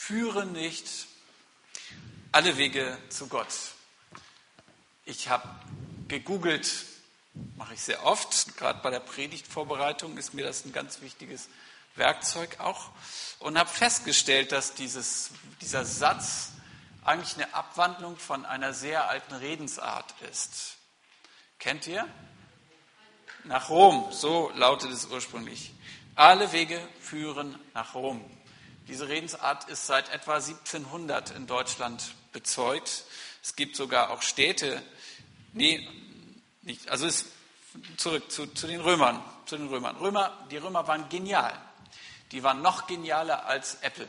Führe nicht alle Wege zu Gott. Ich habe gegoogelt, mache ich sehr oft, gerade bei der Predigtvorbereitung ist mir das ein ganz wichtiges Werkzeug auch, und habe festgestellt, dass dieser Satz eigentlich eine Abwandlung von einer sehr alten Redensart ist. Kennt ihr? Nach Rom, so lautet es ursprünglich. Alle Wege führen nach Rom. Diese Redensart ist seit etwa 1700 in Deutschland bezeugt. Es gibt sogar auch Städte, zurück zu den Römern. Die Römer waren genial. Die waren noch genialer als Apple.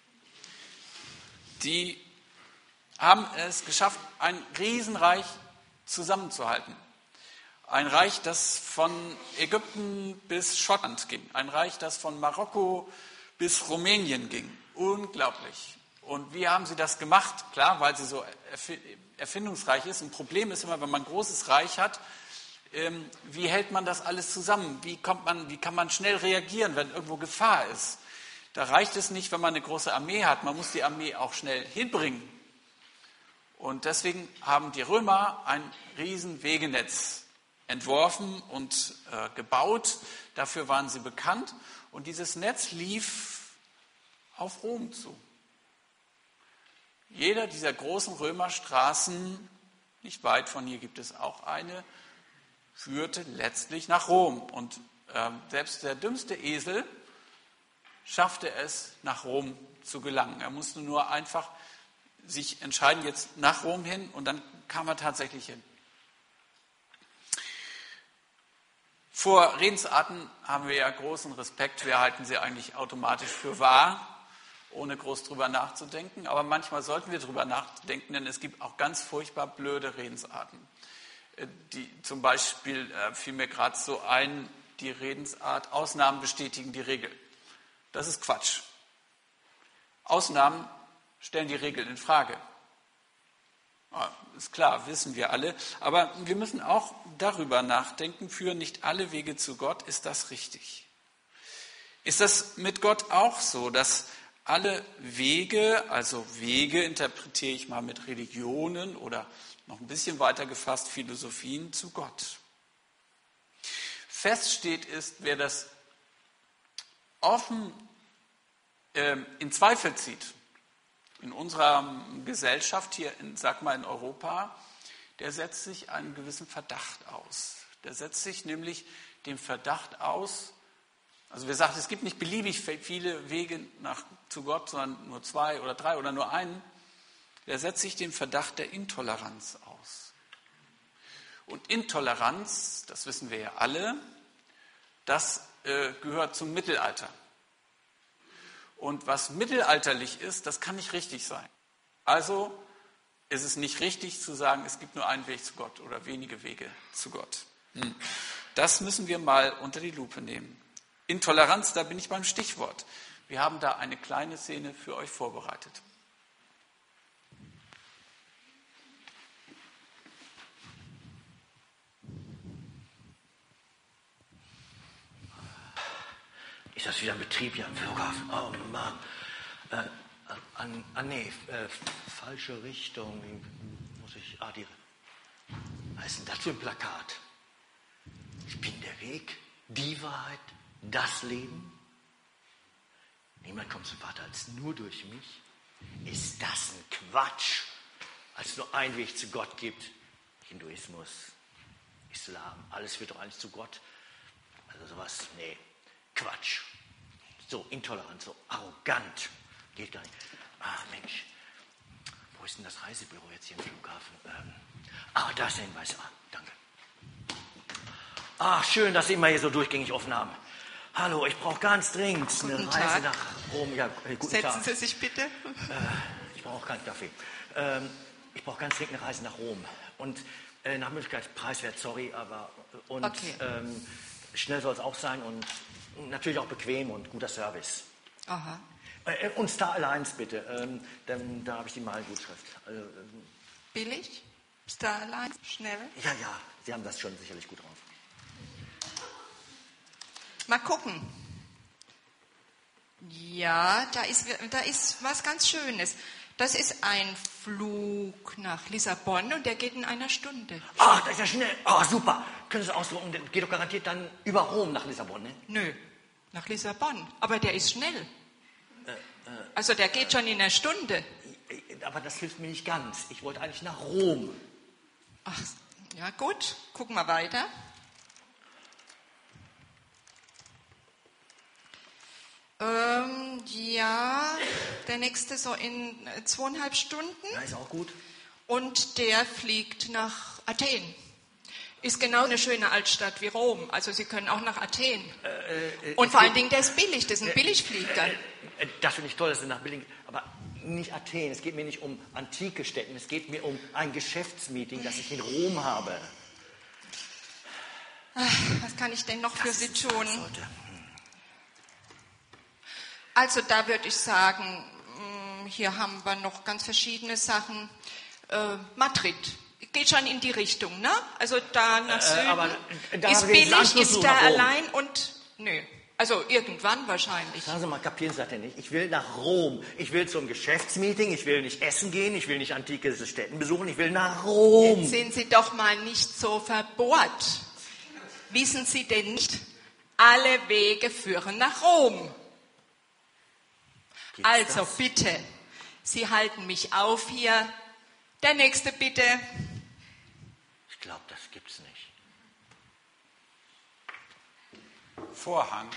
Die haben es geschafft, ein Riesenreich zusammenzuhalten. Ein Reich, das von Ägypten bis Schottland ging. Ein Reich, das von Marokko bis Rumänien ging. Unglaublich. Und wie haben sie das gemacht? Klar, weil sie so erfindungsreich ist. Ein Problem ist immer, wenn man ein großes Reich hat, wie hält man das alles zusammen? Wie kann man schnell reagieren, wenn irgendwo Gefahr ist? Da reicht es nicht, wenn man eine große Armee hat. Man muss die Armee auch schnell hinbringen. Und deswegen haben die Römer ein riesen Wegenetz entworfen und gebaut. Dafür waren sie bekannt. Und dieses Netz lief auf Rom zu. Jeder dieser großen Römerstraßen, nicht weit von hier gibt es auch eine, führte letztlich nach Rom. Und selbst der dümmste Esel schaffte es, nach Rom zu gelangen. Er musste nur einfach sich entscheiden, jetzt nach Rom hin, und dann kam er tatsächlich hin. Vor Redensarten haben wir ja großen Respekt. Wir halten sie eigentlich automatisch für wahr, ohne groß drüber nachzudenken. Aber manchmal sollten wir drüber nachdenken, denn es gibt auch ganz furchtbar blöde Redensarten. Zum Beispiel fiel mir gerade so ein, die Redensart, Ausnahmen bestätigen die Regel. Das ist Quatsch. Ausnahmen stellen die Regel in Frage. Ist klar, wissen wir alle. Aber wir müssen auch darüber nachdenken, führen nicht alle Wege zu Gott. Ist das richtig? Ist das mit Gott auch so, dass alle Wege, also Wege interpretiere ich mal mit Religionen oder noch ein bisschen weiter gefasst Philosophien, zu Gott? Fest steht ist, wer das offen in Zweifel zieht, in unserer Gesellschaft hier, in Europa, der setzt sich einen gewissen Verdacht aus. Der setzt sich nämlich dem Verdacht aus, also wir sagen, es gibt nicht beliebig viele Wege zu Gott, sondern nur 2 oder 3 oder nur einen. Der setzt sich dem Verdacht der Intoleranz aus. Und Intoleranz, das wissen wir ja alle, das gehört zum Mittelalter. Und was mittelalterlich ist, das kann nicht richtig sein. Also ist es nicht richtig zu sagen, es gibt nur einen Weg zu Gott oder wenige Wege zu Gott. Das müssen wir mal unter die Lupe nehmen. Intoleranz, da bin ich beim Stichwort. Wir haben da eine kleine Szene für euch vorbereitet. Ist das wieder ein Betrieb hier am Flughafen? Oh Mann. Falsche Richtung. Was ist denn das für ein Plakat? Ich bin der Weg, die Wahrheit, das Leben. Niemand kommt zum Vater als nur durch mich. Ist das ein Quatsch? Als es nur einen Weg zu Gott gibt. Hinduismus, Islam, alles führt doch eigentlich zu Gott. Also sowas, nee. Quatsch. So intolerant, so arrogant. Geht gar nicht. Ach Mensch, wo ist denn das Reisebüro jetzt hier im Flughafen? Da ist der Hinweis. Danke. Schön, dass Sie immer hier so durchgängig offen haben. Hallo, ich brauche ganz dringend eine Reise nach Rom. Ja, guten Tag. Setzen Sie sich bitte. Ich brauche keinen Kaffee. Ich brauche ganz dringend eine Reise nach Rom. Und nach Möglichkeit preiswert, sorry, aber Okay. Schnell soll es auch sein und natürlich auch bequem und guter Service. Aha. Und Star Alliance bitte, denn da habe ich die Malgutschrift. Billig? Star Alliance? Schnell? Ja, Sie haben das schon sicherlich gut drauf. Mal gucken. Ja, da ist was ganz Schönes. Das ist ein Flug nach Lissabon und der geht in einer Stunde. Ach, das ist ja schnell. Ah, super. Können Sie es ausdrucken? Der geht doch garantiert dann über Rom nach Lissabon, ne? Nö, nach Lissabon. Aber der ist schnell. Also der geht schon in einer Stunde. Aber das hilft mir nicht ganz. Ich wollte eigentlich nach Rom. Ach, ja gut. Gucken wir weiter. Ja, der nächste so in 2,5 Stunden. Ja, ist auch gut. Und der fliegt nach Athen. Ist genau eine schöne Altstadt wie Rom. Also Sie können auch nach Athen. Und vor allen Dingen, der ist billig. Das ist ein Billigflieger. Das finde ich toll, dass Sie nach billig... Aber nicht Athen. Es geht mir nicht um antike Städte. Es geht mir um ein Geschäftsmeeting, das ich in Rom habe. Was kann ich denn noch für Sie tun? Sollte. Also da würde ich sagen, hier haben wir noch ganz verschiedene Sachen. Madrid, geht schon in die Richtung, ne? Also da nach Süden, aber da ist haben wir den billig, Anschluss ist nach da Rom. allein und, nö, also irgendwann wahrscheinlich. Sagen Sie mal, kapieren Sie das denn nicht? Ich will nach Rom. Ich will zum Geschäftsmeeting. Ich will nicht essen gehen. Ich will nicht antike Städten besuchen. Ich will nach Rom. Jetzt sind Sie doch mal nicht so verbohrt. Wissen Sie denn nicht, alle Wege führen nach Rom? Gibt's Also das? bitte, Sie halten mich auf hier. Der nächste bitte. Ich glaube, das gibt's nicht. Vorhang.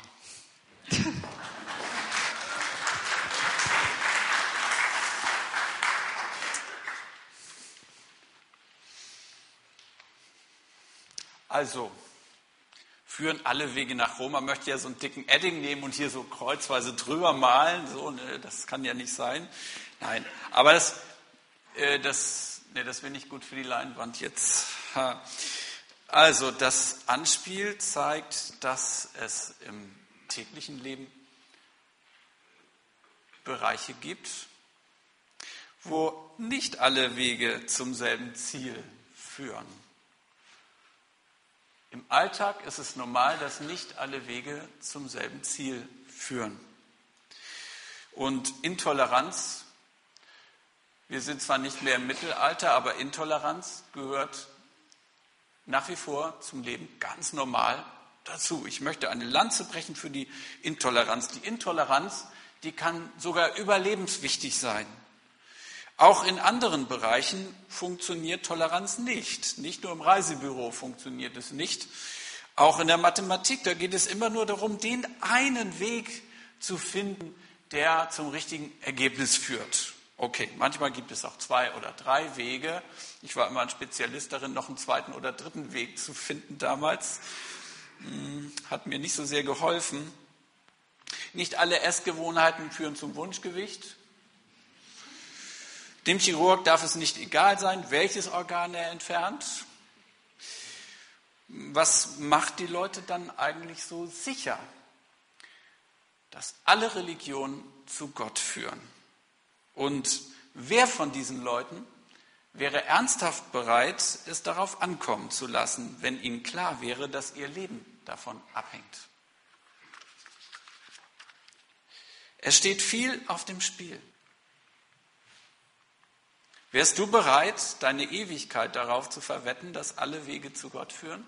Also, führen alle Wege nach Rom. Man möchte ja so einen dicken Edding nehmen und hier so kreuzweise drüber malen. So, ne, das kann ja nicht sein. Nein, aber das wäre nicht gut für die Leinwand jetzt. Also, das Anspiel zeigt, dass es im täglichen Leben Bereiche gibt, wo nicht alle Wege zum selben Ziel führen. Im Alltag ist es normal, dass nicht alle Wege zum selben Ziel führen. Und Intoleranz, wir sind zwar nicht mehr im Mittelalter, aber Intoleranz gehört nach wie vor zum Leben ganz normal dazu. Ich möchte eine Lanze brechen für die Intoleranz. Die Intoleranz, die kann sogar überlebenswichtig sein. Auch in anderen Bereichen funktioniert Toleranz nicht. Nicht nur im Reisebüro funktioniert es nicht. Auch in der Mathematik, da geht es immer nur darum, den einen Weg zu finden, der zum richtigen Ergebnis führt. Okay, manchmal gibt es auch 2 oder 3 Wege. Ich war immer ein Spezialist darin, noch einen 2. oder 3. Weg zu finden damals. Hat mir nicht so sehr geholfen. Nicht alle Essgewohnheiten führen zum Wunschgewicht. Dem Chirurg darf es nicht egal sein, welches Organ er entfernt. Was macht die Leute dann eigentlich so sicher, dass alle Religionen zu Gott führen? Und wer von diesen Leuten wäre ernsthaft bereit, es darauf ankommen zu lassen, wenn ihnen klar wäre, dass ihr Leben davon abhängt? Es steht viel auf dem Spiel. Wärst du bereit, deine Ewigkeit darauf zu verwetten, dass alle Wege zu Gott führen?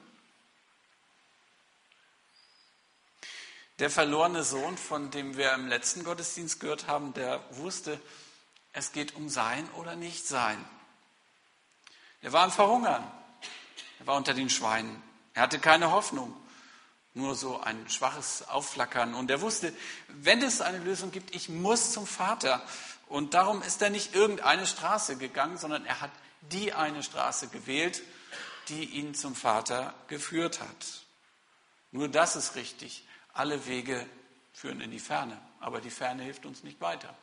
Der verlorene Sohn, von dem wir im letzten Gottesdienst gehört haben, der wusste, es geht um Sein oder Nicht-Sein. Er war am Verhungern. Er war unter den Schweinen. Er hatte keine Hoffnung, nur so ein schwaches Aufflackern. Und er wusste, wenn es eine Lösung gibt, ich muss zum Vater. Und darum ist er nicht irgendeine Straße gegangen, sondern er hat die eine Straße gewählt, die ihn zum Vater geführt hat. Nur das ist richtig. Alle Wege führen in die Ferne, aber die Ferne hilft uns nicht weiter.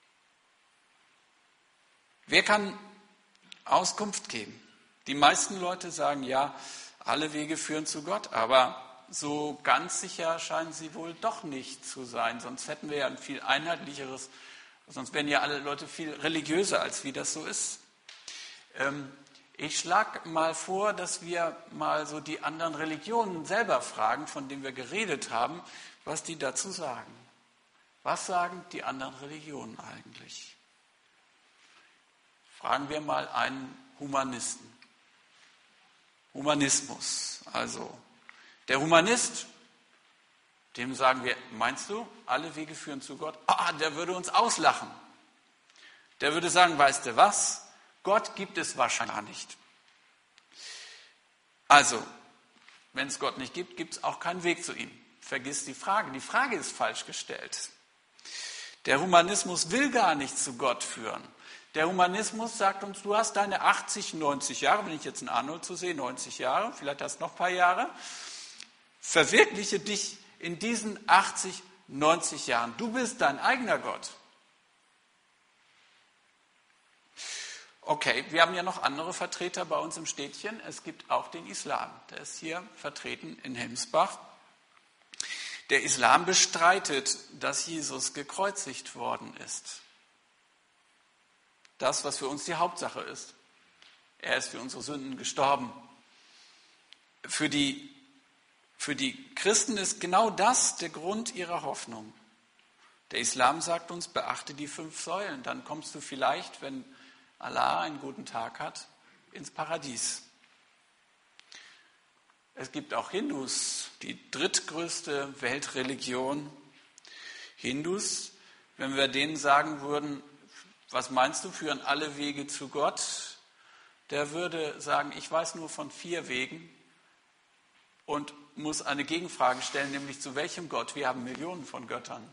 Wer kann Auskunft geben? Die meisten Leute sagen, ja, alle Wege führen zu Gott, aber so ganz sicher scheinen sie wohl doch nicht zu sein. Sonst hätten wir ja ein viel einheitlicheres, sonst wären ja alle Leute viel religiöser, als wie das so ist. Ich schlage mal vor, dass wir mal so die anderen Religionen selber fragen, von denen wir geredet haben, was die dazu sagen. Was sagen die anderen Religionen eigentlich? Fragen wir mal einen Humanisten. Humanismus, also der Humanist, dem sagen wir, meinst du, alle Wege führen zu Gott? Der würde uns auslachen. Der würde sagen, weißt du was? Gott gibt es wahrscheinlich nicht. Also, wenn es Gott nicht gibt, gibt es auch keinen Weg zu ihm. Vergiss die Frage. Die Frage ist falsch gestellt. Der Humanismus will gar nicht zu Gott führen. Der Humanismus sagt uns, du hast deine 80, 90 Jahre, wenn ich jetzt einen Arnold so sehe, 90 Jahre, vielleicht hast du noch ein paar Jahre. Verwirkliche dich in diesen 80, 90 Jahren. Du bist dein eigener Gott. Okay, wir haben ja noch andere Vertreter bei uns im Städtchen. Es gibt auch den Islam. Der ist hier vertreten in Hemsbach. Der Islam bestreitet, dass Jesus gekreuzigt worden ist. Das, was für uns die Hauptsache ist. Er ist für unsere Sünden gestorben. Für die Christen ist genau das der Grund ihrer Hoffnung. Der Islam sagt uns, beachte die 5 Säulen, dann kommst du vielleicht, wenn Allah einen guten Tag hat, ins Paradies. Es gibt auch Hindus, die drittgrößte Weltreligion. Hindus, wenn wir denen sagen würden, was meinst du, führen alle Wege zu Gott? Der würde sagen, ich weiß nur von 4 Wegen und muss eine Gegenfrage stellen, nämlich zu welchem Gott? Wir haben Millionen von Göttern.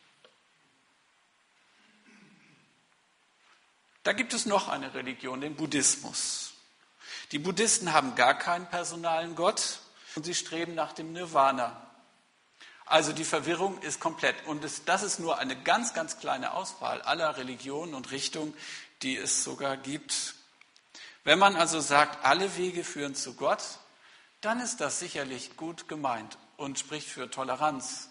Da gibt es noch eine Religion, den Buddhismus. Die Buddhisten haben gar keinen personalen Gott und sie streben nach dem Nirvana. Also die Verwirrung ist komplett. Und das ist nur eine ganz, ganz kleine Auswahl aller Religionen und Richtungen, die es sogar gibt. Wenn man also sagt, alle Wege führen zu Gott, dann ist das sicherlich gut gemeint und spricht für Toleranz.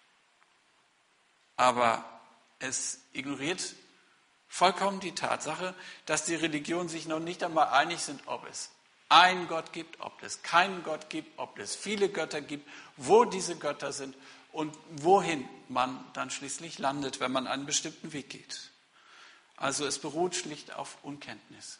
Aber es ignoriert vollkommen die Tatsache, dass die Religionen sich noch nicht einmal einig sind, ob es einen Gott gibt, ob es keinen Gott gibt, ob es viele Götter gibt, wo diese Götter sind und wohin man dann schließlich landet, wenn man einen bestimmten Weg geht. Also es beruht schlicht auf Unkenntnis.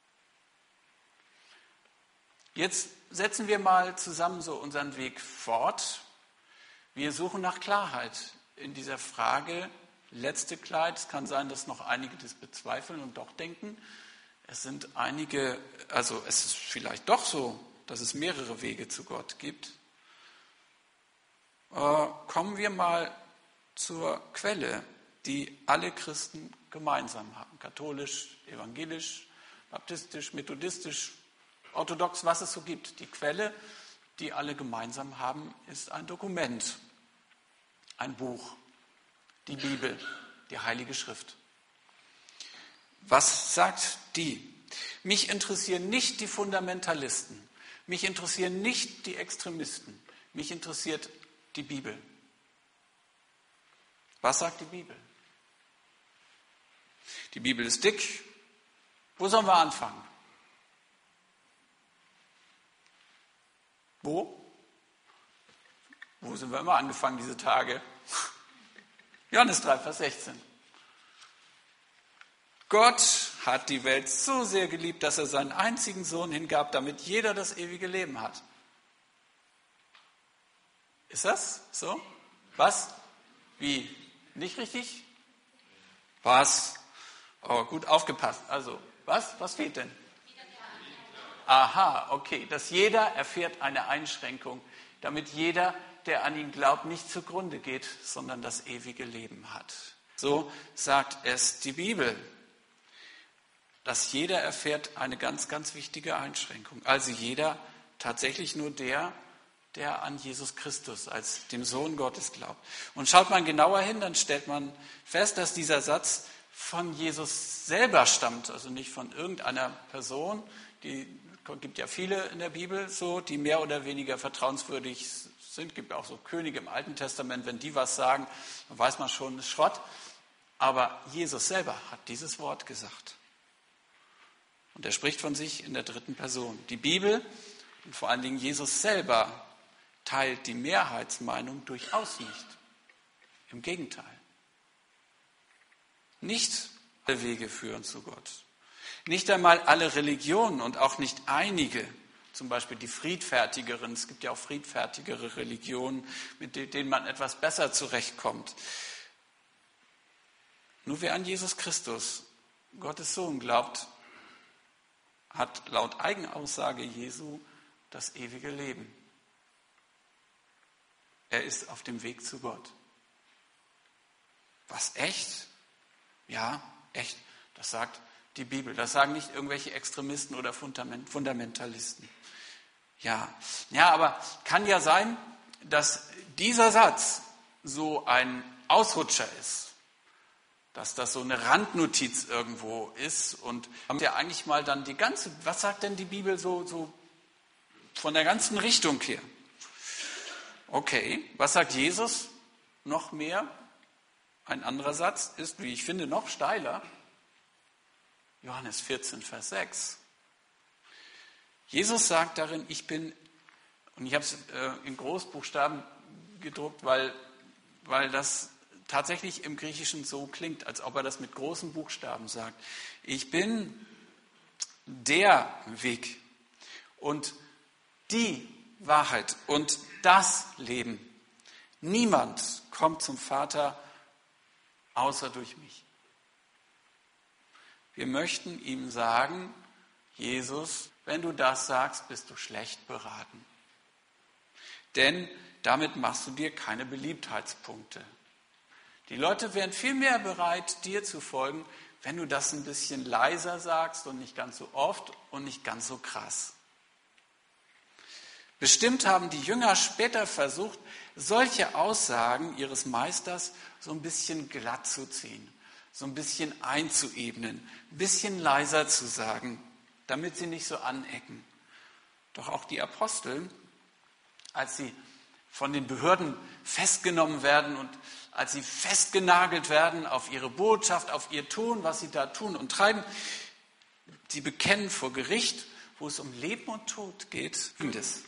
Jetzt setzen wir mal zusammen so unseren Weg fort. Wir suchen nach Klarheit in dieser Frage. Letzte Klarheit, es kann sein, dass noch einige das bezweifeln und doch denken, es sind einige, also es ist vielleicht doch so, dass es mehrere Wege zu Gott gibt. Kommen wir mal zur Quelle, die alle Christen gemeinsam haben. Katholisch, evangelisch, baptistisch, methodistisch, orthodox, was es so gibt. Die Quelle, die alle gemeinsam haben, ist ein Dokument, ein Buch, die Bibel, die Heilige Schrift. Was sagt die? Mich interessieren nicht die Fundamentalisten, mich interessieren nicht die Extremisten, mich interessiert die Bibel. Was sagt die Bibel? Die Bibel ist dick. Wo sollen wir anfangen? Wo? Wo sind wir immer angefangen diese Tage? Johannes 3, Vers 16. Gott hat die Welt so sehr geliebt, dass er seinen einzigen Sohn hingab, damit jeder das ewige Leben hat. Ist das so? Was? Wie? Nicht richtig? Was? Oh, gut aufgepasst. Also, was? Was fehlt denn? Aha, okay. Dass jeder erfährt eine Einschränkung, damit jeder, der an ihn glaubt, nicht zugrunde geht, sondern das ewige Leben hat. So sagt es die Bibel. Dass jeder erfährt eine ganz, ganz wichtige Einschränkung. Also jeder, tatsächlich nur der an Jesus Christus als dem Sohn Gottes glaubt. Und schaut man genauer hin, dann stellt man fest, dass dieser Satz von Jesus selber stammt, also nicht von irgendeiner Person. Es gibt ja viele in der Bibel so, die mehr oder weniger vertrauenswürdig sind. Es gibt auch so Könige im Alten Testament, wenn die was sagen, dann weiß man schon, das ist Schrott. Aber Jesus selber hat dieses Wort gesagt. Und er spricht von sich in der dritten Person. Die Bibel und vor allen Dingen Jesus selber teilt die Mehrheitsmeinung durchaus nicht. Im Gegenteil. Nicht alle Wege führen zu Gott. Nicht einmal alle Religionen und auch nicht einige, zum Beispiel die friedfertigeren. Es gibt ja auch friedfertigere Religionen, mit denen man etwas besser zurechtkommt. Nur wer an Jesus Christus, Gottes Sohn, glaubt, hat laut Eigenaussage Jesu das ewige Leben. Er ist auf dem Weg zu Gott. Was, echt? Ja, echt. Das sagt die Bibel. Das sagen nicht irgendwelche Extremisten oder Fundamentalisten. Ja, aber kann ja sein, dass dieser Satz so ein Ausrutscher ist. Dass das so eine Randnotiz irgendwo ist und ja eigentlich mal dann die ganze, was sagt denn die Bibel so von der ganzen Richtung her? Okay, was sagt Jesus noch mehr? Ein anderer Satz ist, wie ich finde, noch steiler. Johannes 14, Vers 6. Jesus sagt darin, ich bin, und ich habe es in Großbuchstaben gedruckt, weil das tatsächlich im Griechischen so klingt, als ob er das mit großen Buchstaben sagt. Ich bin der Weg und die Wahrheit und das Leben. Niemand kommt zum Vater außer durch mich. Wir möchten ihm sagen, Jesus, wenn du das sagst, bist du schlecht beraten. Denn damit machst du dir keine Beliebtheitspunkte. Die Leute wären viel mehr bereit, dir zu folgen, wenn du das ein bisschen leiser sagst und nicht ganz so oft und nicht ganz so krass. Bestimmt haben die Jünger später versucht, solche Aussagen ihres Meisters so ein bisschen glatt zu ziehen, so ein bisschen einzuebnen, ein bisschen leiser zu sagen, damit sie nicht so anecken. Doch auch die Apostel, als sie von den Behörden festgenommen werden und als sie festgenagelt werden auf ihre Botschaft, auf ihr Tun, was sie da tun und treiben, sie bekennen vor Gericht, wo es um Leben und Tod geht, folgendes: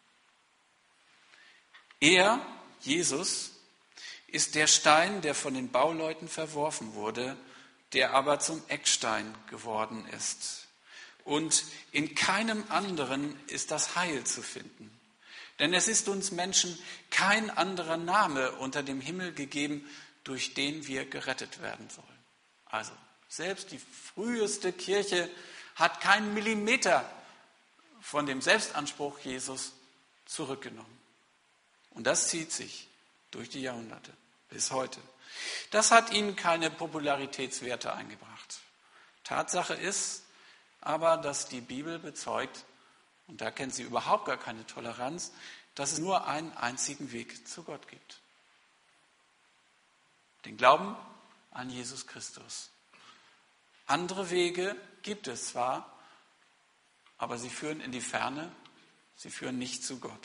Er, Jesus, ist der Stein, der von den Bauleuten verworfen wurde, der aber zum Eckstein geworden ist. Und in keinem anderen ist das Heil zu finden. Denn es ist uns Menschen kein anderer Name unter dem Himmel gegeben, durch den wir gerettet werden sollen. Also, selbst die früheste Kirche hat keinen Millimeter von dem Selbstanspruch Jesus zurückgenommen. Und das zieht sich durch die Jahrhunderte bis heute. Das hat ihnen keine Popularitätswerte eingebracht. Tatsache ist aber, dass die Bibel bezeugt, und da kennt sie überhaupt gar keine Toleranz, dass es nur einen einzigen Weg zu Gott gibt. Den Glauben an Jesus Christus. Andere Wege gibt es zwar, aber sie führen in die Ferne, sie führen nicht zu Gott.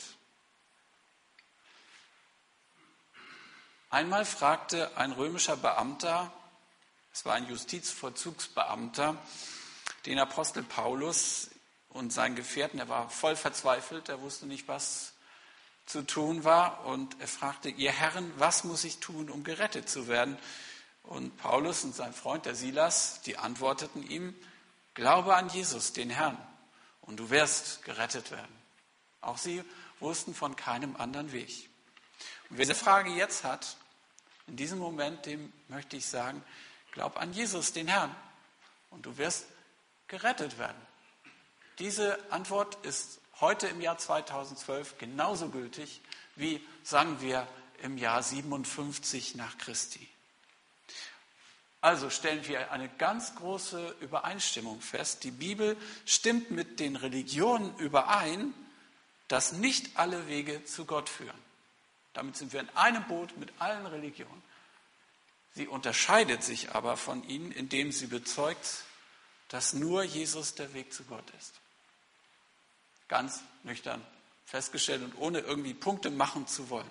Einmal fragte ein römischer Beamter, es war ein Justizvollzugsbeamter, den Apostel Paulus und seinen Gefährten, er war voll verzweifelt, er wusste nicht, was zu tun war, und er fragte: Ihr Herren, was muss ich tun, um gerettet zu werden? Und Paulus und sein Freund, der Silas, die antworteten ihm: Glaube an Jesus, den Herrn, und du wirst gerettet werden. Auch sie wussten von keinem anderen Weg. Und wer diese Frage jetzt hat, in diesem Moment, dem möchte ich sagen: Glaub an Jesus, den Herrn, und du wirst gerettet werden. Diese Antwort ist heute im Jahr 2012 genauso gültig wie, sagen wir, im Jahr 57 nach Christi. Also stellen wir eine ganz große Übereinstimmung fest. Die Bibel stimmt mit den Religionen überein, dass nicht alle Wege zu Gott führen. Damit sind wir in einem Boot mit allen Religionen. Sie unterscheidet sich aber von ihnen, indem sie bezeugt, dass nur Jesus der Weg zu Gott ist. Ganz nüchtern festgestellt und ohne irgendwie Punkte machen zu wollen.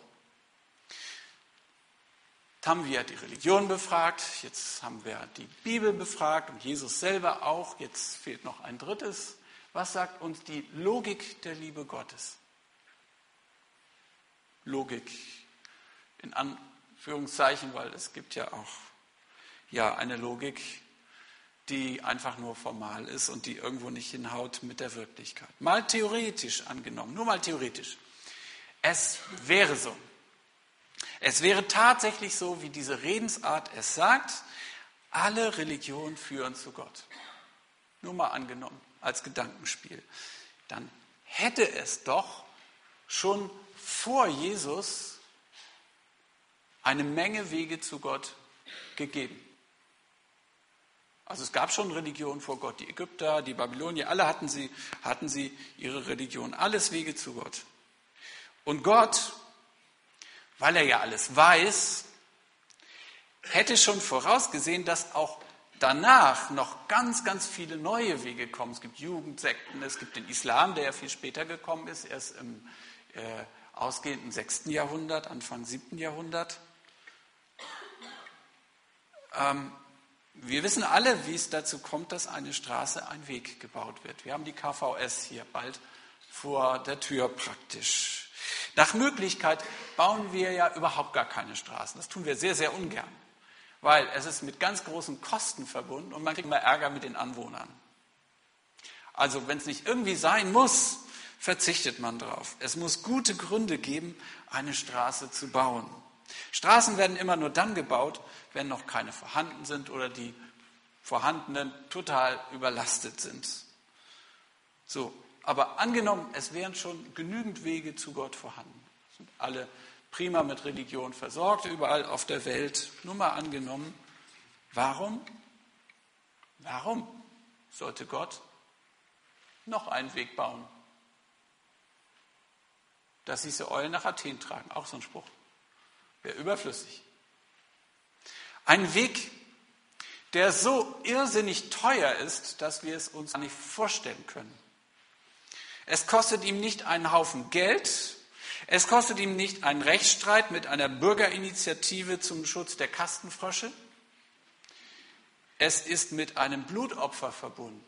Jetzt haben wir die Religion befragt, jetzt haben wir die Bibel befragt und Jesus selber auch. Jetzt fehlt noch ein drittes. Was sagt uns die Logik der Liebe Gottes? Logik in Anführungszeichen, weil es gibt ja auch Ja, eine Logik, die einfach nur formal ist und die irgendwo nicht hinhaut mit der Wirklichkeit. Mal theoretisch angenommen, nur mal theoretisch. Es wäre so. Es wäre tatsächlich so, wie diese Redensart es sagt, alle Religionen führen zu Gott. Nur mal angenommen, als Gedankenspiel. Dann hätte es doch schon vor Jesus eine Menge Wege zu Gott gegeben. Also es gab schon Religionen vor Gott. Die Ägypter, die Babylonier, alle hatten sie ihre Religion. Alles Wege zu Gott. Und Gott, weil er ja alles weiß, hätte schon vorausgesehen, dass auch danach noch ganz, ganz viele neue Wege kommen. Es gibt Jugendsekten, es gibt den Islam, der ja viel später gekommen ist, erst im ausgehenden 6. Jahrhundert, Anfang 7. Jahrhundert. Wir wissen alle, wie es dazu kommt, dass eine Straße, ein Weg gebaut wird. Wir haben die KVS hier bald vor der Tür praktisch. Nach Möglichkeit bauen wir ja überhaupt gar keine Straßen. Das tun wir sehr, sehr ungern, weil es ist mit ganz großen Kosten verbunden und man kriegt immer Ärger mit den Anwohnern. Also wenn es nicht irgendwie sein muss, verzichtet man drauf. Es muss gute Gründe geben, eine Straße zu bauen. Straßen werden immer nur dann gebaut, wenn noch keine vorhanden sind oder die vorhandenen total überlastet sind. So, aber angenommen, es wären schon genügend Wege zu Gott vorhanden. Sind alle prima mit Religion versorgt, überall auf der Welt. Nur mal angenommen, warum sollte Gott noch einen Weg bauen? Dass diese Eulen nach Athen tragen, auch so ein Spruch. Wäre überflüssig. Ein Weg, der so irrsinnig teuer ist, dass wir es uns gar nicht vorstellen können. Es kostet ihm nicht einen Haufen Geld, es kostet ihm nicht einen Rechtsstreit mit einer Bürgerinitiative zum Schutz der Kastenfrösche. Es ist mit einem Blutopfer verbunden.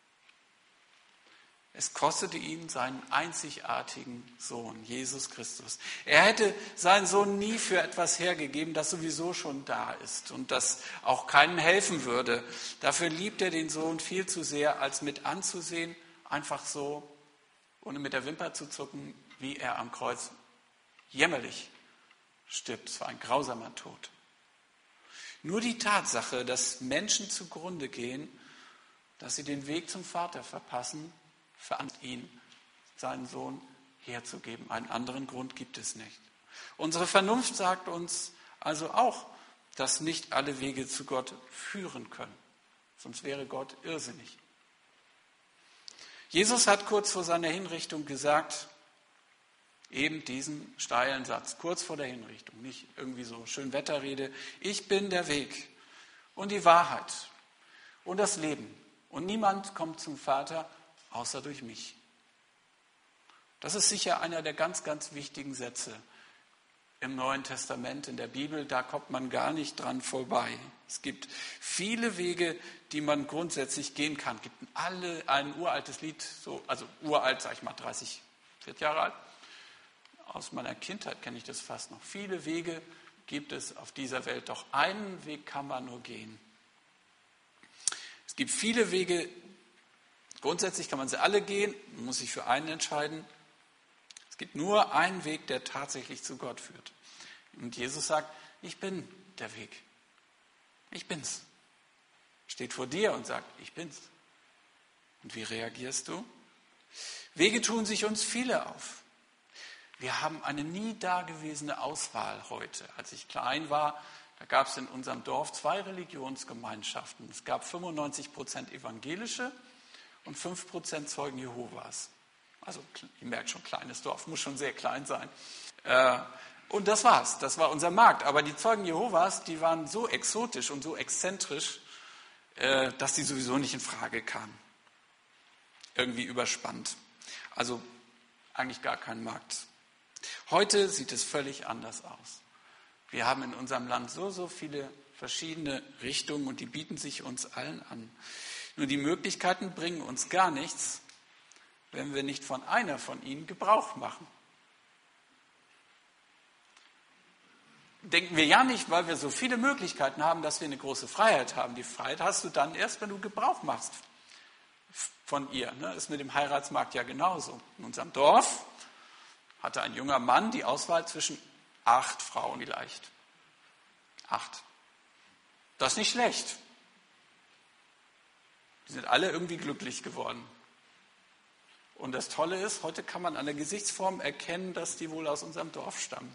Es kostete ihn seinen einzigartigen Sohn, Jesus Christus. Er hätte seinen Sohn nie für etwas hergegeben, das sowieso schon da ist und das auch keinem helfen würde. Dafür liebt er den Sohn viel zu sehr, als mit anzusehen, einfach so, ohne mit der Wimper zu zucken, wie er am Kreuz jämmerlich stirbt. Es war ein grausamer Tod. Nur die Tatsache, dass Menschen zugrunde gehen, dass sie den Weg zum Vater verpassen, veranlasst ihn, seinen Sohn herzugeben. Einen anderen Grund gibt es nicht. Unsere Vernunft sagt uns also auch, dass nicht alle Wege zu Gott führen können. Sonst wäre Gott irrsinnig. Jesus hat kurz vor seiner Hinrichtung gesagt, eben diesen steilen Satz, kurz vor der Hinrichtung, nicht irgendwie so Schönwetterrede, ich bin der Weg und die Wahrheit und das Leben und niemand kommt zum Vater außer durch mich. Das ist sicher einer der ganz, ganz wichtigen Sätze im Neuen Testament, in der Bibel. Da kommt man gar nicht dran vorbei. Es gibt viele Wege, die man grundsätzlich gehen kann. Es gibt ein uraltes Lied, also uralt, sage ich mal, 30, 40 Jahre alt. Aus meiner Kindheit kenne ich das fast noch. Viele Wege gibt es auf dieser Welt, doch einen Weg kann man nur gehen. Es gibt viele Wege. Grundsätzlich kann man sie alle gehen, man muss sich für einen entscheiden. Es gibt nur einen Weg, der tatsächlich zu Gott führt. Und Jesus sagt, ich bin der Weg. Ich bin's. Steht vor dir und sagt, ich bin's. Und wie reagierst du? Wege tun sich uns viele auf. Wir haben eine nie dagewesene Auswahl heute. Als ich klein war, da gab es in unserem Dorf 2 Religionsgemeinschaften. Es gab 95% evangelische und 5% Zeugen Jehovas. Also, ihr merkt schon, kleines Dorf, muss schon sehr klein sein. Und das war's, das war unser Markt. Aber die Zeugen Jehovas, die waren so exotisch und so exzentrisch, dass die sowieso nicht in Frage kamen. Irgendwie überspannt. Also eigentlich gar kein Markt. Heute sieht es völlig anders aus. Wir haben in unserem Land so viele verschiedene Richtungen und die bieten sich uns allen an. Nur die Möglichkeiten bringen uns gar nichts, wenn wir nicht von einer von ihnen Gebrauch machen. denken wir ja nicht, weil wir so viele Möglichkeiten haben, dass wir eine große Freiheit haben. Die Freiheit hast du dann erst, wenn du Gebrauch machst von ihr. Ne? Ist mit dem Heiratsmarkt ja genauso. In unserem Dorf hatte ein junger Mann die Auswahl zwischen 8 Frauen vielleicht. 8. Das ist nicht schlecht. Die sind alle irgendwie glücklich geworden. Und das Tolle ist, heute kann man an der Gesichtsform erkennen, dass die wohl aus unserem Dorf stammen.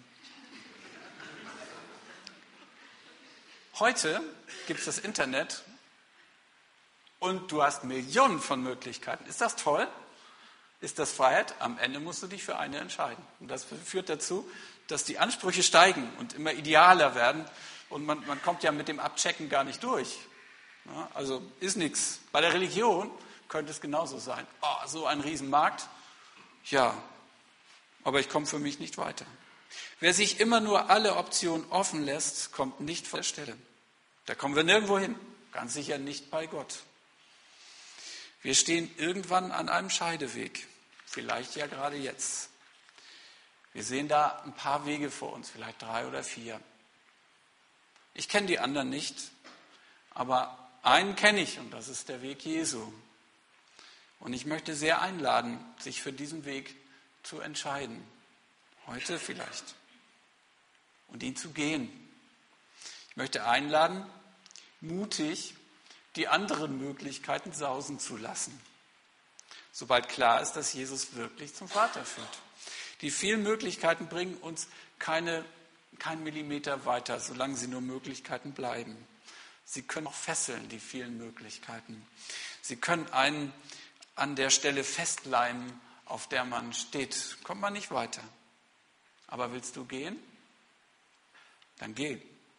Heute gibt es das Internet und du hast Millionen von Möglichkeiten. Ist das toll? Ist das Freiheit? Am Ende musst du dich für eine entscheiden. Und das führt dazu, dass die Ansprüche steigen und immer idealer werden. Und man kommt ja mit dem Abchecken gar nicht durch. Ja, also ist nichts. Bei der Religion könnte es genauso sein. Oh, so ein Riesenmarkt. Ja, aber ich komme für mich nicht weiter. Wer sich immer nur alle Optionen offen lässt, kommt nicht von der Stelle. Da kommen wir nirgendwo hin. Ganz sicher nicht bei Gott. Wir stehen irgendwann an einem Scheideweg. Vielleicht ja gerade jetzt. Wir sehen da ein paar Wege vor uns, vielleicht 3 oder 4. Ich kenne die anderen nicht, aber einen kenne ich und das ist der Weg Jesu. Und ich möchte sehr einladen, sich für diesen Weg zu entscheiden. Heute vielleicht. Und ihn zu gehen. Ich möchte einladen, mutig die anderen Möglichkeiten sausen zu lassen. Sobald klar ist, dass Jesus wirklich zum Vater führt. Die vielen Möglichkeiten bringen uns keinen Millimeter weiter, solange sie nur Möglichkeiten bleiben. Sie können auch fesseln, die vielen Möglichkeiten. Sie können einen an der Stelle festleimen, auf der man steht. Kommt man nicht weiter. Aber willst du gehen? Dann geh.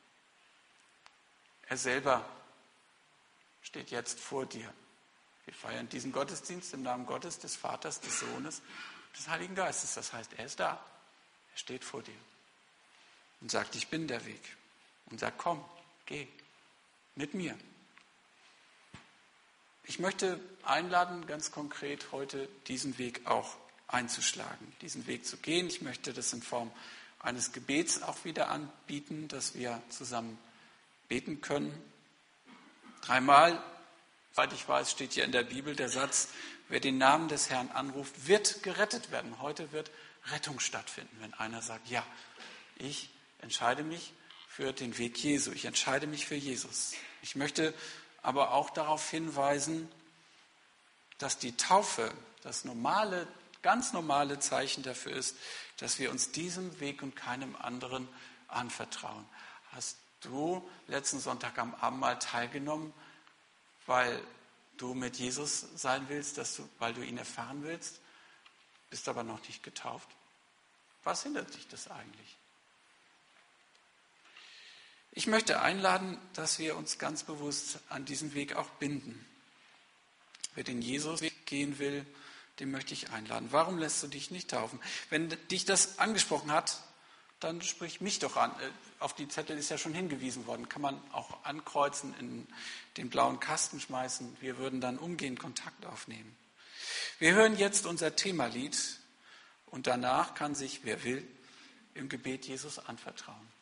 Er selber steht jetzt vor dir. Wir feiern diesen Gottesdienst im Namen Gottes, des Vaters, des Sohnes, des Heiligen Geistes. Das heißt, er ist da. Er steht vor dir und sagt, ich bin der Weg. Und sagt, komm, geh mit mir. Ich möchte einladen, ganz konkret heute diesen Weg auch einzuschlagen, diesen Weg zu gehen. Ich möchte das in Form eines Gebets auch wieder anbieten, dass wir zusammen beten können. 3-mal, soweit ich weiß, steht hier in der Bibel der Satz, wer den Namen des Herrn anruft, wird gerettet werden. Heute wird Rettung stattfinden, wenn einer sagt, ja, ich entscheide mich für den Weg Jesu, ich entscheide mich für Jesus. Ich möchte aber auch darauf hinweisen, dass die Taufe das normale, ganz normale Zeichen dafür ist, dass wir uns diesem Weg und keinem anderen anvertrauen. Hast du letzten Sonntag am Abendmahl teilgenommen, weil du mit Jesus sein willst, weil du ihn erfahren willst, bist aber noch nicht getauft? Was hindert dich das eigentlich? Ich möchte einladen, dass wir uns ganz bewusst an diesen Weg auch binden. Wer den Jesus-Weg gehen will, den möchte ich einladen. Warum lässt du dich nicht taufen? Wenn dich das angesprochen hat, dann sprich mich doch an. Auf die Zettel ist ja schon hingewiesen worden. Kann man auch ankreuzen, in den blauen Kasten schmeißen. Wir würden dann umgehend Kontakt aufnehmen. Wir hören jetzt unser Themalied und danach kann sich, wer will, im Gebet Jesus anvertrauen.